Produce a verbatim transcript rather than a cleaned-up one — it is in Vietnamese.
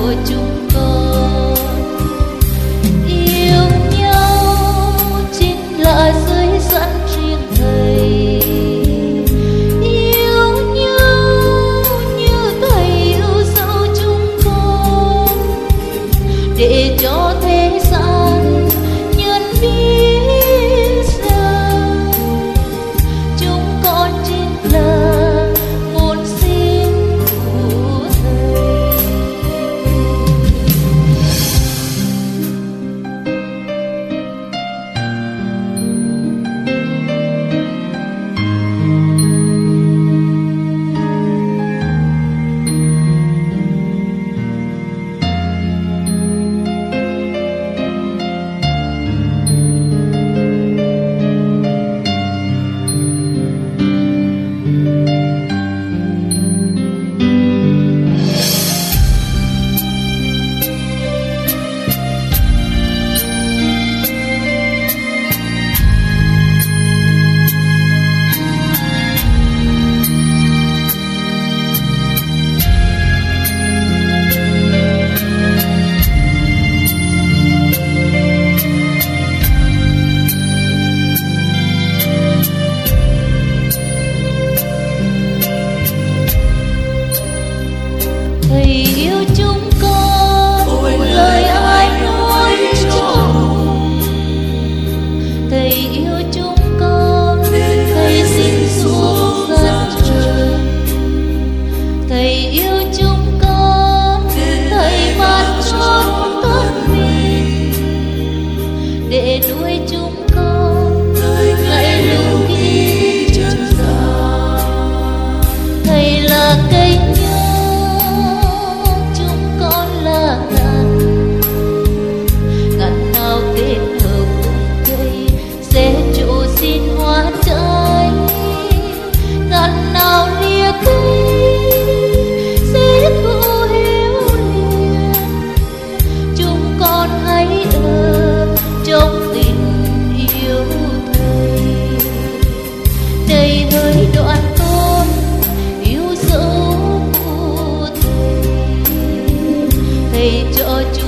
của chúng con. Yêu nhau chính là dưới dẫn riêng Thầy, yêu nhau như Thầy yêu dấu chúng con, để cho thế gian nhận biết rằng chúng con chính là một xin của Thầy. Thầy yêu chúng con, ôi lời ai nói cho cùng. Thầy yêu chúng con, Thầy xin xuống dân trần. Thầy yêu chúng con, Thầy ban cho thân mình để nuôi chúng con ngày lưu ghi chân gian. Thầy là cây trái, ngàn nào lìa cây sẽ thu héo liền. Chúng con hãy ở trong tình yêu Thầy, đầy hơi đoạn con yêu dấu của Thầy. Thầy cho chúng